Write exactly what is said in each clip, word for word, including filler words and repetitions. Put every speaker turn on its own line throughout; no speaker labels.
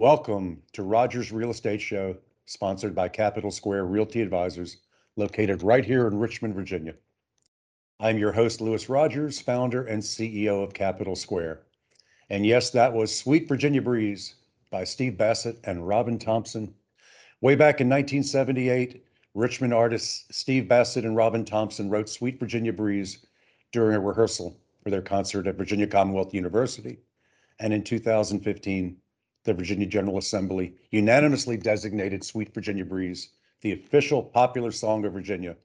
Welcome to Rogers Real Estate Show, sponsored by Capital Square Realty Advisors, located right here in Richmond, Virginia. I'm your host, Louis Rogers, founder and C E O of Capital Square. And yes, that was Sweet Virginia Breeze by Steve Bassett and Robin Thompson. Way back in nineteen seventy-eight, Richmond artists Steve Bassett and Robin Thompson wrote Sweet Virginia Breeze during a rehearsal for their concert at Virginia Commonwealth University. And in two thousand fifteen, the Virginia General Assembly unanimously designated Sweet Virginia Breeze the official popular song of Virginia.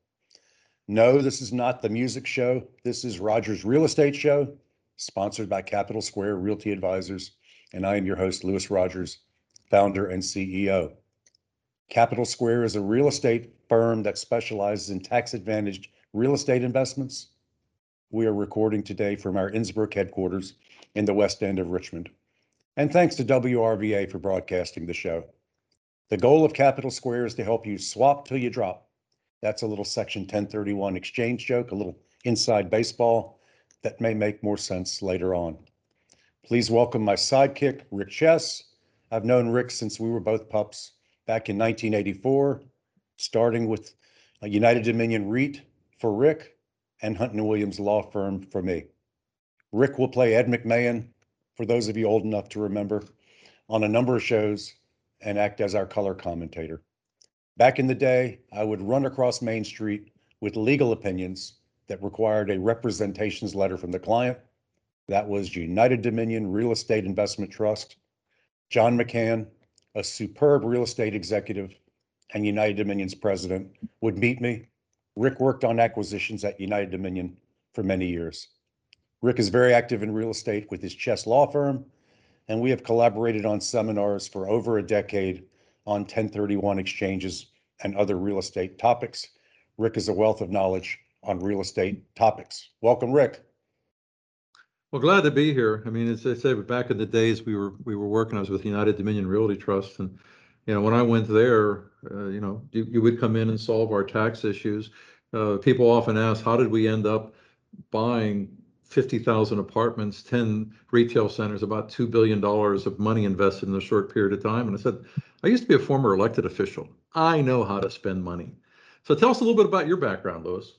No, this is not the music show. This is Rogers Real Estate Show, sponsored by Capital Square Realty Advisors, and I am your host, Louis Rogers, founder and C E O. Capital Square is a real estate firm that specializes in tax-advantaged real estate investments. We are recording today from our Innsbrook headquarters in the West End of Richmond. And thanks to W R V A for broadcasting the show. The goal of Capital Square is to help you swap till you drop. That's a little Section ten thirty-one exchange joke, a little inside baseball that may make more sense later on. Please welcome my sidekick, Rick Chess. I've known Rick since we were both pups back in nineteen eighty-four, starting with a United Dominion REIT for Rick and Hunt and Williams Law Firm for me. Rick will play Ed McMahon, for those of you old enough to remember, on a number of shows and act as our color commentator. Back in the day, I would run across Main Street with legal opinions that required a representations letter from the client. That was United Dominion Real Estate Investment Trust. John McCann, a superb real estate executive and United Dominion's president, would meet me. Rick worked on acquisitions at United Dominion for many years. Rick is very active in real estate with his Chess Law Firm, and we have collaborated on seminars for over a decade on ten thirty-one exchanges and other real estate topics. Rick is a wealth of knowledge on real estate topics. Welcome, Rick.
Well, glad to be here. I mean, as I said, back in the days we were we were working, I was with United Dominion Realty Trust, and you know, when I went there, uh, you know, you, you would come in and solve our tax issues. Uh, people often ask, how did we end up buying fifty thousand apartments, ten retail centers, about two billion dollars of money invested in a short period of time? And I said, I used to be a former elected official. I know how to spend money. So tell us a little bit about your background, Louis.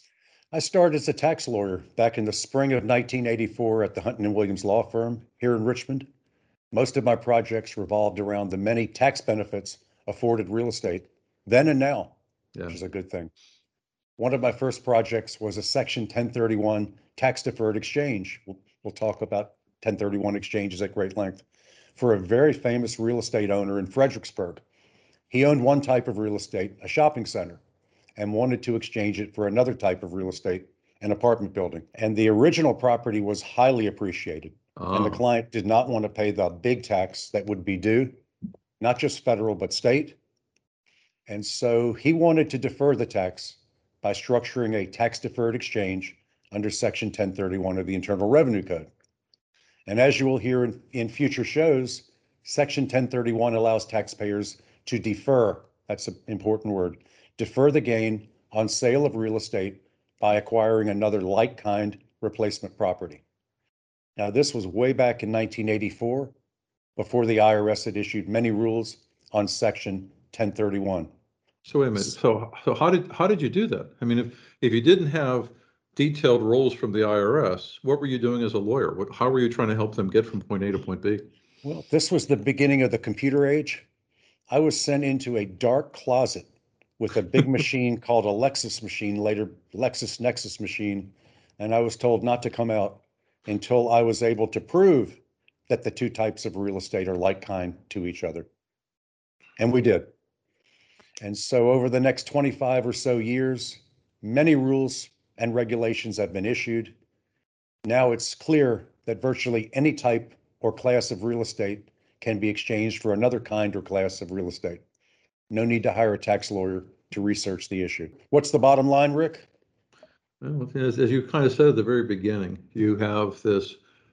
I started as a tax lawyer back in the spring of nineteen eighty-four at the Hunt and Williams Law Firm here in Richmond. Most of my projects revolved around the many tax benefits afforded real estate then and now, yeah. Which is a good thing. One of my first projects was a Section ten thirty-one tax deferred exchange. We'll, we'll talk about ten thirty-one exchanges at great length for a very famous real estate owner in Fredericksburg. He owned one type of real estate, a shopping center, and wanted to exchange it for another type of real estate, an apartment building. And the original property was highly appreciated. Oh. And the client did not want to pay the big tax that would be due, not just federal, but state. And so he wanted to defer the tax by structuring a tax-deferred exchange under Section ten thirty-one of the Internal Revenue Code. And as you will hear in, in future shows, Section ten thirty-one allows taxpayers to defer, that's an important word, defer the gain on sale of real estate by acquiring another like-kind replacement property. Now, this was way back in nineteen eighty-four, before the I R S had issued many rules on Section ten thirty-one.
So wait a minute. So, so how did how did you do that? I mean, if if you didn't have detailed rules from the I R S, what were you doing as a lawyer? What, how were you trying to help them get from point A to point B?
Well, this was the beginning of the computer age. I was sent into a dark closet with a big machine called a Lexus machine, later Lexus Nexus machine, and I was told not to come out until I was able to prove that the two types of real estate are like-kind to each other. And we did. And so over the next twenty-five or so years, many rules and regulations have been issued. Now it's clear that virtually any type or class of real estate can be exchanged for another kind or class of real estate. No need to hire a tax lawyer to research the issue. What's the bottom line, Rick?
Well, as, as you kind of said at the very beginning, you have this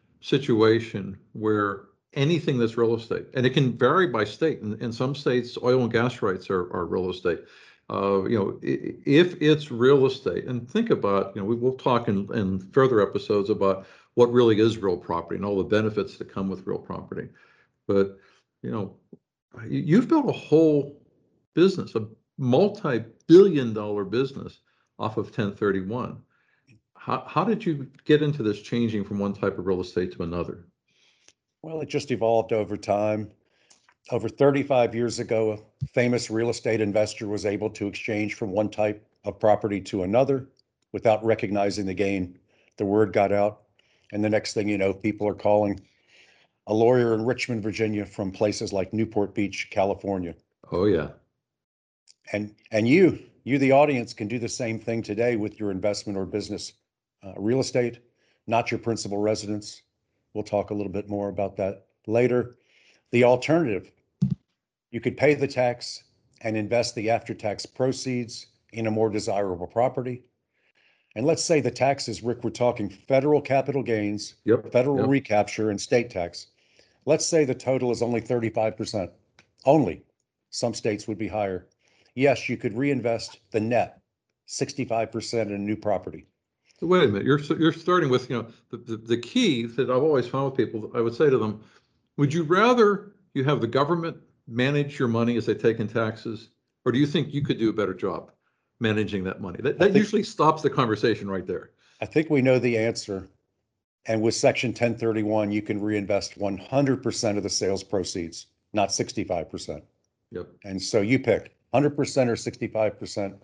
situation where anything that's real estate, and it can vary by state. In, in some states, oil and gas rights are, are real estate. Uh, you know, if it's real estate, and think about, you know, we will talk in, in further episodes about what really is real property and all the benefits that come with real property. But you know, you, you've built a whole business, a multi-billion dollar business off of ten thirty-one. How, how did you get into this changing from one type of real estate to another?
Well, it just evolved over time. Over thirty-five years ago, a famous real estate investor was able to exchange from one type of property to another without recognizing the gain. The word got out, and the next thing you know, people are calling a lawyer in Richmond, Virginia from places like Newport Beach, California.
Oh, yeah.
And and you, you, the audience, can do the same thing today with your investment or business. Uh, real estate, not your principal residence. We'll talk a little bit more about that later. The alternative, you could pay the tax and invest the after-tax proceeds in a more desirable property. And let's say the taxes, Rick, we're talking federal capital gains,
Yep.
federal
Yep.
recapture, and state tax. Let's say the total is only thirty-five percent. Only. Some states would be higher. Yes, you could reinvest the net sixty-five percent in a new property.
Wait a minute. You're you're starting with, you know, the, the, the key that I've always found with people. I would say to them, would you rather you have the government manage your money as they take in taxes, or do you think you could do a better job managing that money? That,
I
that
think
usually stops the conversation right there.
I think we know the answer. And with Section ten thirty-one, you can reinvest one hundred percent of the sales proceeds, not sixty-five percent.
Yep.
And so you pick one hundred percent or sixty-five percent.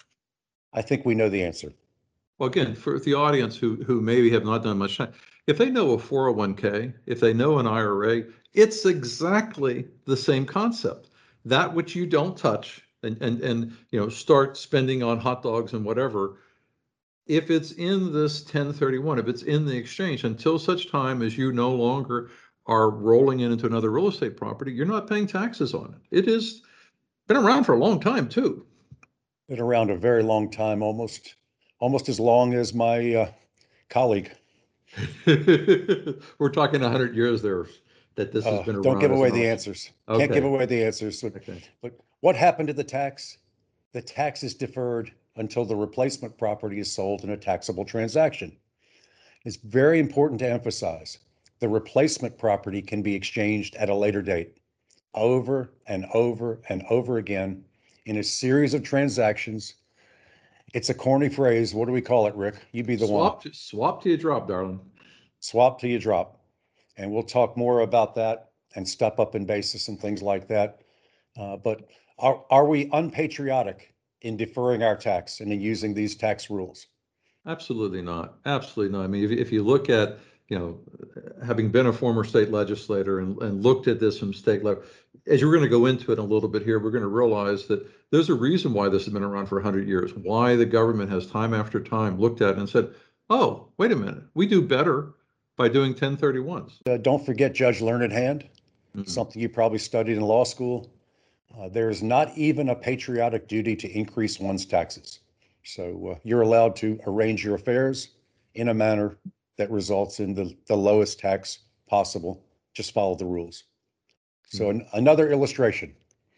I think we know the answer.
Well, again, for the audience who who maybe have not done much time, if they know a four oh one k, if they know an I R A, it's exactly the same concept. That which you don't touch and and and you know start spending on hot dogs and whatever, if it's in this ten thirty-one, if it's in the exchange, until such time as you no longer are rolling it into another real estate property, you're not paying taxes on it. It has been around for a long time too.
Been around a very long time, almost almost as long as my uh, colleague.
We're talking one hundred years there that this has
Uh,
been
don't
around
give
as
away
an
the
option.
answers. Can't give
Okay.
away the answers. So,
Okay.
but what happened to the tax? The tax is deferred until the replacement property is sold in a taxable transaction. It's very important to emphasize the replacement property can be exchanged at a later date, over and over and over again in a series of transactions. It's a corny phrase. What do we call it, Rick? You be the one.
Swap to swap to your drop, darling.
Swap till you drop. And we'll talk more about that and step up in basis and things like that. Uh, but are, are we unpatriotic in deferring our tax and in using these tax rules?
Absolutely not. Absolutely not. I mean, if, if you look at, you know, having been a former state legislator and, and looked at this from state level, as you're going to go into it a little bit here, we're going to realize that there's a reason why this has been around for one hundred years, why the government has time after time looked at it and said, oh, wait a minute, we do better by doing ten thirty-ones.
Uh, don't forget Judge Learned Hand,
Mhm.
something you probably studied in law school. Uh, there is not even a patriotic duty to increase one's taxes. So uh, you're allowed to arrange your affairs in a manner that results in the, the lowest tax possible. Just follow the rules. So an, another illustration.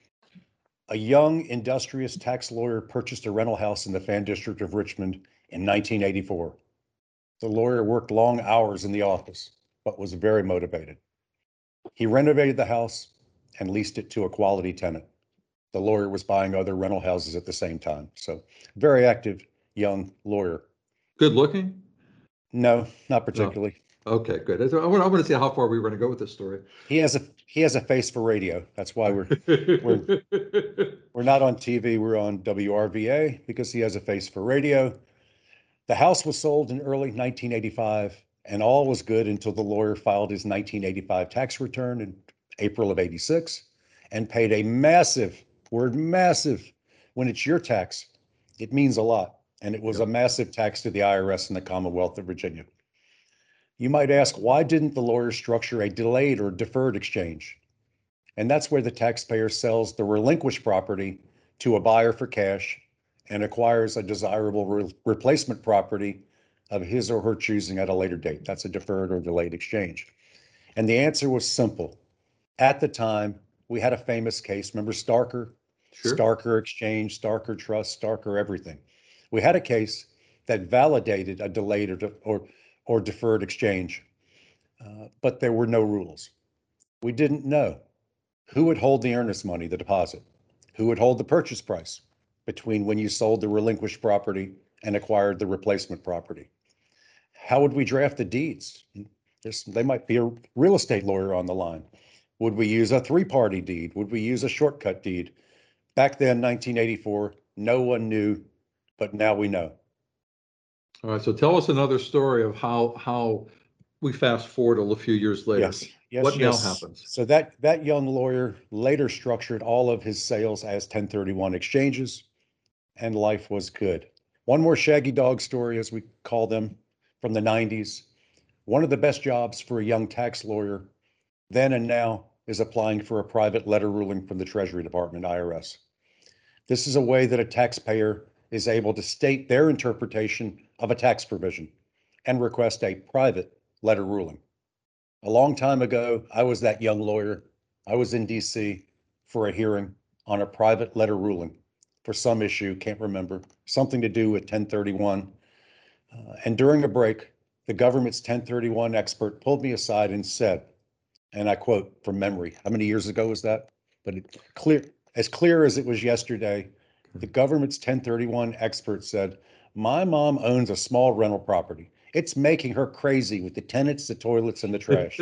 A young, industrious tax lawyer purchased a rental house in the Fan District of Richmond in nineteen eighty-four. The lawyer worked long hours in the office, but was very motivated. He renovated the house and leased it to a quality tenant. The lawyer was buying other rental houses at the same time. So very active young lawyer.
Good looking?
No, not
No.
particularly.
Okay, good. I want, I want to see how far we were going to go with this story.
He has a he has a face for radio. That's why we're we're we're not on T V. We're on W R V A because he has a face for radio. The house was sold in early nineteen eighty-five, and all was good until the lawyer filed his nineteen eighty-five tax return in April of eighty-six and paid a massive, word massive, when it's your tax, it means a lot. And it was
Yep.
a massive tax to the I R S in the Commonwealth of Virginia. You might ask, why didn't the lawyer structure a delayed or deferred exchange? And that's where the taxpayer sells the relinquished property to a buyer for cash and acquires a desirable re- replacement property of his or her choosing at a later date. That's a deferred or delayed exchange. And the answer was simple. At the time, we had a famous case. Remember Starker?
Sure.
Starker Exchange, Starker Trust, Starker everything. We had a case that validated a delayed or, de- or, or deferred exchange, uh, but there were no rules. We didn't know. Who would hold the earnest money, the deposit? Who would hold the purchase price between when you sold the relinquished property and acquired the replacement property? How would we draft the deeds? There's, they might be a real estate lawyer on the line. Would we use a three-party deed? Would we use a shortcut deed? Back then, nineteen eighty-four, no one knew, but now we know.
All right, so tell us another story of how how we fast forward a few years later.
Yes, yes,
What now
yes.
happens?
So that that young lawyer later structured all of his sales as ten thirty-one exchanges, and life was good. One more shaggy dog story, as we call them, from the nineties. One of the best jobs for a young tax lawyer then and now is applying for a private letter ruling from the Treasury Department, I R S. This is a way that a taxpayer is able to state their interpretation of a tax provision and request a private letter ruling. A long time ago, I was that young lawyer. I was in D C for a hearing on a private letter ruling for some issue, can't remember, something to do with ten thirty-one. Uh, and during a break, the government's ten thirty-one expert pulled me aside and said, and I quote from memory, how many years ago was that? But it, clear, as clear as it was yesterday, the government's ten thirty-one expert said, my mom owns a small rental property. It's making her crazy with the tenants, the toilets, and the trash.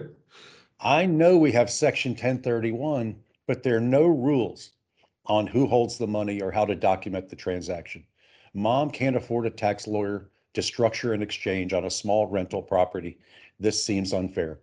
I know we have Section ten thirty-one, but there are no rules on who holds the money or how to document the transaction. Mom can't afford a tax lawyer to structure an exchange on a small rental property. This seems unfair.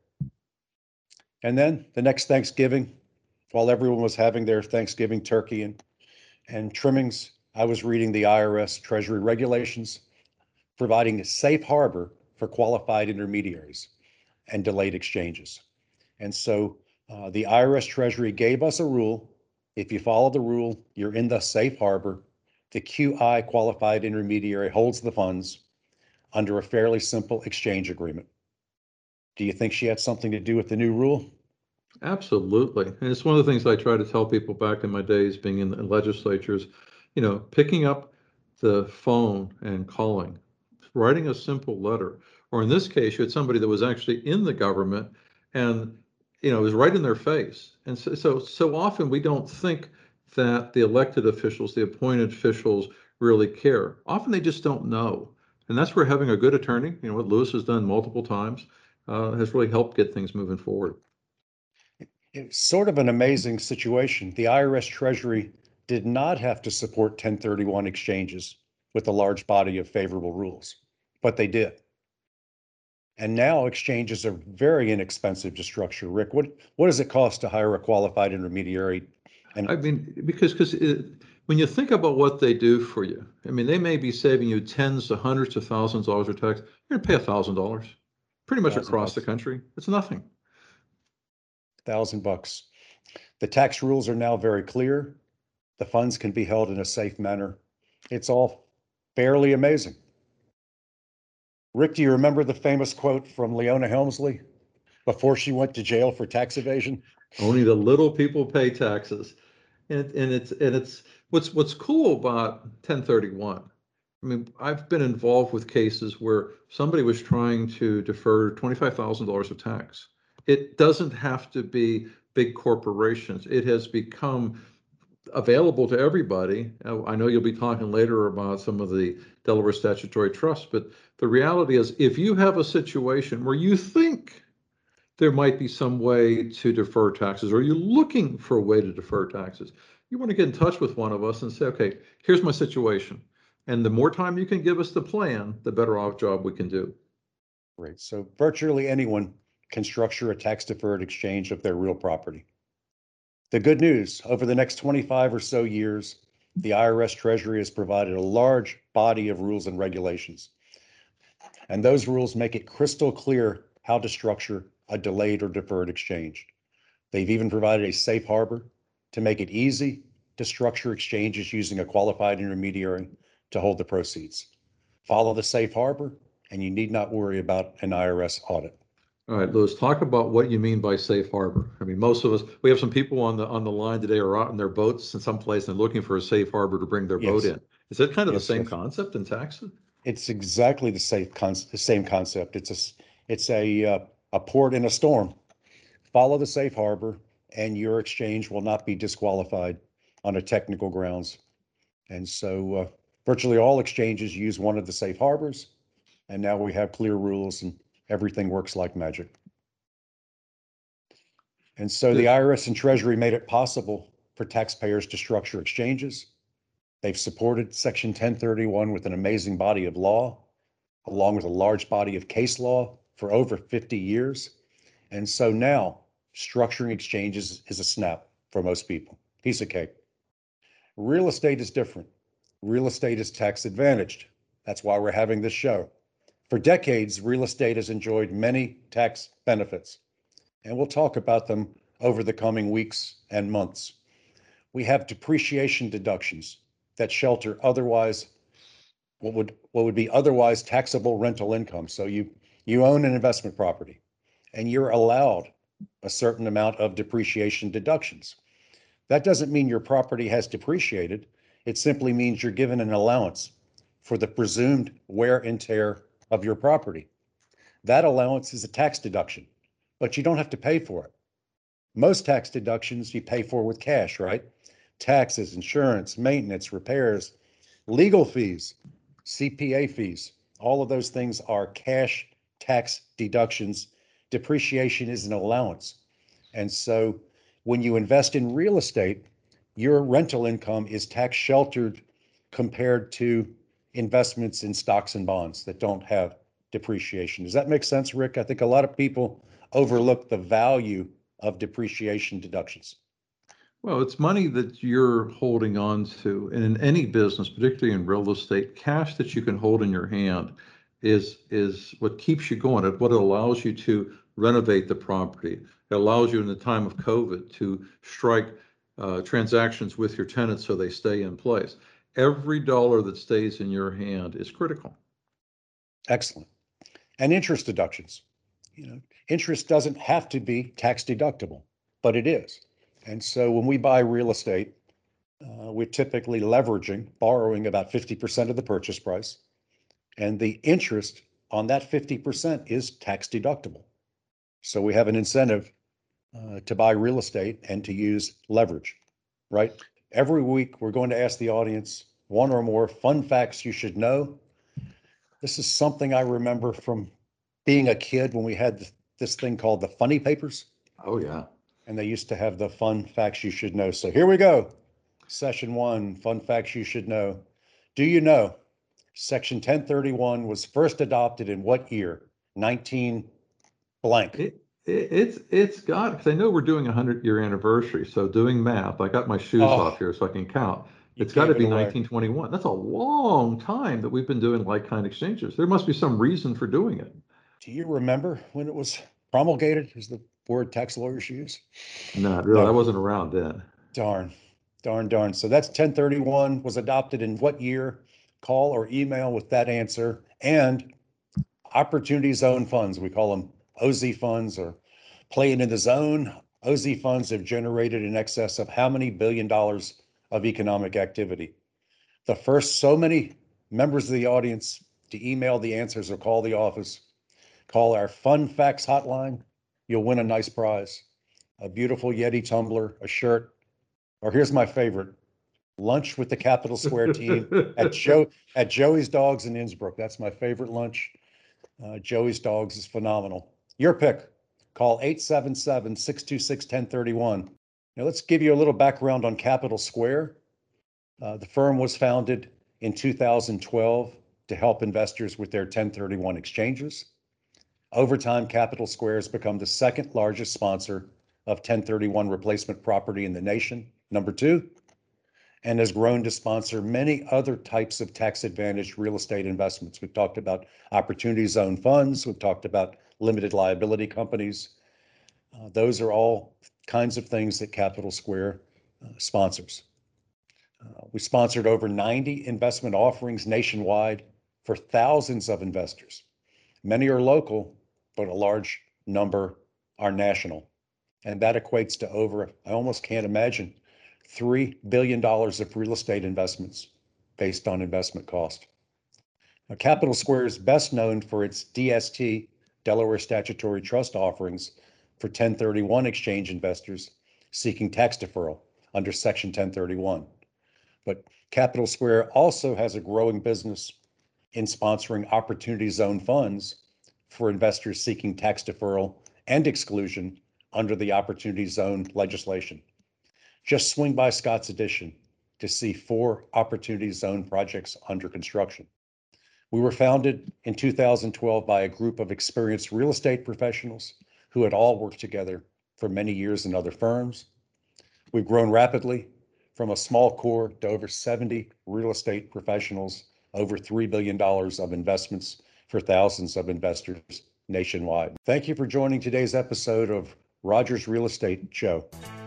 And then the next Thanksgiving, while everyone was having their Thanksgiving turkey and, and trimmings, I was reading the I R S Treasury regulations, providing a safe harbor for qualified intermediaries and delayed exchanges. And so uh, the I R S Treasury gave us a rule. If you follow the rule, you're in the safe harbor. The Q I qualified intermediary holds the funds under a fairly simple exchange agreement. Do you think she had something to do with the new rule?
Absolutely. And it's one of the things I try to tell people back in my days being in the legislatures, you know, picking up the phone and calling, writing a simple letter, or in this case, you had somebody that was actually in the government and, you know, it was right in their face. And so, so, so often we don't think that the elected officials, the appointed officials really care. Often they just don't know. And that's where having a good attorney, you know, what Lewis has done multiple times, uh, has really helped get things moving forward.
It's sort of an amazing situation. The I R S Treasury did not have to support ten thirty-one exchanges with a large body of favorable rules, but they did. And now exchanges are very inexpensive to structure. Rick, what, what does it cost to hire a qualified intermediary? And
I mean, because because when you think about what they do for you, I mean, they may be saving you tens to hundreds of thousands of dollars of tax. You're gonna pay a thousand dollars, pretty much
thousand
across the
bucks,
country. It's nothing.
thousand bucks. The tax rules are now very clear. The funds can be held in a safe manner. It's all fairly amazing. Rick, do you remember the famous quote from Leona Helmsley before she went to jail for tax evasion?
Only the little people pay taxes, and and it's and it's what's what's cool about ten thirty-one. I mean, I've been involved with cases where somebody was trying to defer twenty-five thousand dollars of tax. It doesn't have to be big corporations. It has become available to everybody. Uh, I know you'll be talking later about some of the Delaware statutory trusts, but the reality is if you have a situation where you think there might be some way to defer taxes, or you're looking for a way to defer taxes, you want to get in touch with one of us and say, okay, here's my situation. And the more time you can give us the plan, the better off job we can do.
Great. So virtually anyone can structure a tax deferred exchange of their real property. The good news, over the next twenty-five or so years, the I R S Treasury has provided a large body of rules and regulations. And those rules make it crystal clear how to structure a delayed or deferred exchange. They've even provided a safe harbor to make it easy to structure exchanges using a qualified intermediary to hold the proceeds. Follow the safe harbor, and you need not worry about an I R S audit.
All right, Louis, talk about what you mean by safe harbor. I mean, most of us, we have some people on the on the line today are out in their boats in some place and looking for a safe harbor to bring their boat
Yes,
in. Is that kind of the
yes,
same
yes.
concept in taxes?
It's exactly the safe con- the same concept. It's a it's a uh, a port in a storm. Follow the safe harbor, and your exchange will not be disqualified on a technical grounds. And so uh, virtually all exchanges use one of the safe harbors, and now we have clear rules and everything works like magic. And so the I R S and Treasury made it possible for taxpayers to structure exchanges. They've supported Section ten thirty-one with an amazing body of law, along with a large body of case law for over fifty years. And so now structuring exchanges is a snap for most people, piece of cake. Real estate is different. Real estate is tax advantaged. That's why we're having this show. For decades, real estate has enjoyed many tax benefits, and we'll talk about them over the coming weeks and months. We have depreciation deductions that shelter otherwise what would what would be otherwise taxable rental income. So you you own an investment property and you're allowed a certain amount of depreciation deductions. That doesn't mean your property has depreciated. It simply means you're given an allowance for the presumed wear and tear of your property. That allowance is a tax deduction, but you don't have to pay for it. Most tax deductions you pay for with cash, right? Taxes, insurance, maintenance, repairs, legal fees, C P A fees, all of those things are cash tax deductions. Depreciation is an allowance. And so when you invest in real estate, your rental income is tax sheltered compared to investments in stocks and bonds that don't have depreciation. Does that make sense, Rick? I think a lot of people overlook the value of depreciation deductions.
Well, it's money that you're holding on to. And in any business, particularly in real estate, cash that you can hold in your hand is, is what keeps you going. It what allows you to renovate the property. It allows you in the time of COVID to strike uh, transactions with your tenants so they stay in place. Every dollar that stays in your hand is critical.
Excellent. And interest deductions. You know, interest doesn't have to be tax deductible, but it is. And so when we buy real estate, uh, we're typically leveraging, borrowing about fifty percent of the purchase price. And the interest on that fifty percent is tax deductible. So we have an incentive uh, to buy real estate and to use leverage, right? Every week, we're going to ask the audience one or more fun facts you should know. This is something I remember from being a kid when we had this thing called the funny papers.
Oh, yeah.
And they used to have the fun facts you should know. So here we go. Session one, fun facts you should know. Do you know Section ten thirty-one was first adopted in what year? nineteen blank.
It, it, it's it's got, because I know we're doing a hundred year anniversary. So doing math, I got my shoes
Oh,
off here so I can count.
you
It's got to
gave it
be
away.
nineteen twenty-one. That's a long time that we've been doing like kind exchanges. There must be some reason for doing it.
Do you remember when it was promulgated, is the word tax lawyers use?
Not really. I
No,
wasn't around then.
darn, darn, darn. So that's ten thirty-one was adopted in what year? Call or email with that answer. And Opportunity Zone funds, we call them O Z funds or playing in the zone. O Z funds have generated in excess of how many billion dollars of economic activity? The first so many members of the audience to email the answers or call the office, call our Fun Facts hotline, you'll win a nice prize, a beautiful Yeti tumbler, a shirt, or here's my favorite, lunch with the Capital Square team at Joe at Joey's Dogs in Innsbruck. That's my favorite lunch. Uh, Joey's Dogs is phenomenal. Your pick. Call eight seven seven, six two six, one zero three one. Now let's give you a little background on Capital Square. Uh, the firm was founded in two thousand twelve to help investors with their ten thirty-one exchanges. Over time, Capital Square has become the second largest sponsor of ten thirty-one replacement property in the nation, number two, and has grown to sponsor many other types of tax-advantaged real estate investments. We've talked about Opportunity Zone funds. We've talked about limited liability companies. Uh, those are all kinds of things that Capital Square uh, sponsors. Uh, we sponsored over ninety investment offerings nationwide for thousands of investors. Many are local, but a large number are national. And that equates to over, I almost can't imagine, three billion dollars of real estate investments based on investment cost. Now, Capital Square is best known for its D S T, Delaware Statutory Trust offerings for ten thirty-one exchange investors, seeking tax deferral under Section ten thirty-one. But Capital Square also has a growing business in sponsoring Opportunity Zone funds for investors seeking tax deferral and exclusion under the Opportunity Zone legislation. Just swing by Scott's Addition to see four Opportunity Zone projects under construction. We were founded in two thousand twelve by a group of experienced real estate professionals who had all worked together for many years in other firms. We've grown rapidly from a small core to over seventy real estate professionals, over three billion dollars of investments for thousands of investors nationwide. Thank you for joining today's episode of Rogers Real Estate Show.